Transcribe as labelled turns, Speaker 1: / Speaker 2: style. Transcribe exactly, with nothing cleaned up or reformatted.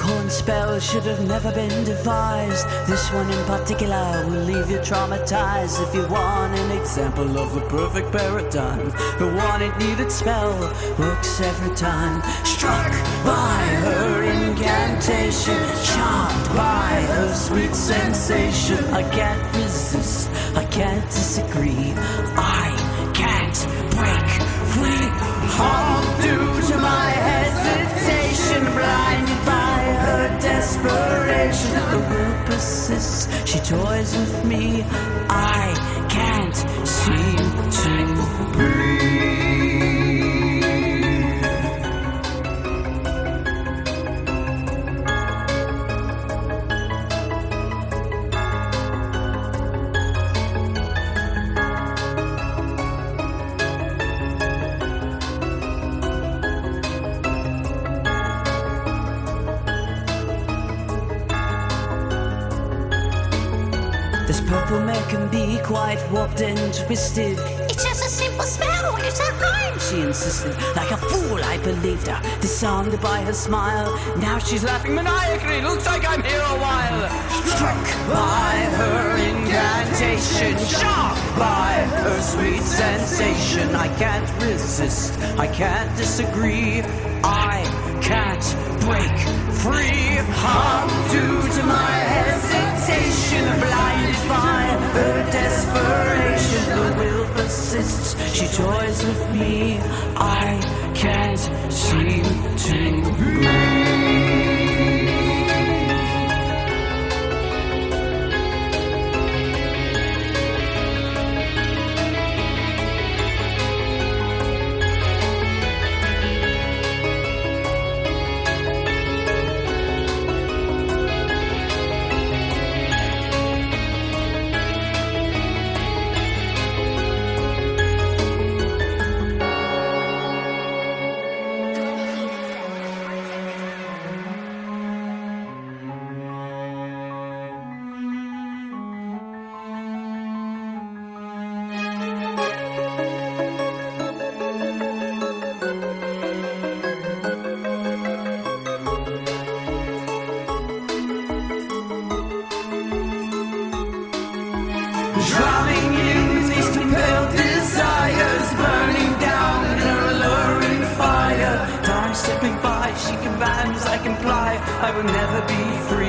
Speaker 1: Corn spell should have never been devised. This one in particular will leave you traumatized. If you want an example of the perfect paradigm, the one it needed spell works every time. Struck by her incantation, charmed by her sweet sensation. I can't resist, I can't disagree, I can't break free. Harm due to my hesitation, blinded by her desperation. The will persists, she toys with me, I can't seem to breathe. This purple mare can be quite warped and twisted.
Speaker 2: It's just a simple spell, it's a rhyme,
Speaker 1: she insisted. Like a fool, I believed her, disarmed by her smile. Now she's laughing maniacally, looks like I'm here a while. Struck by her incantation, shocked by her sweet sensation. I can't resist, I can't disagree, I can't break free. Harm due to my hesitation, blinded by her desperation. The will persists, she toys with me, I can't seem to breathe. Drowning in these compelled desires, burning down in her alluring fire. Time slipping by, she commands, I comply. I will never be free.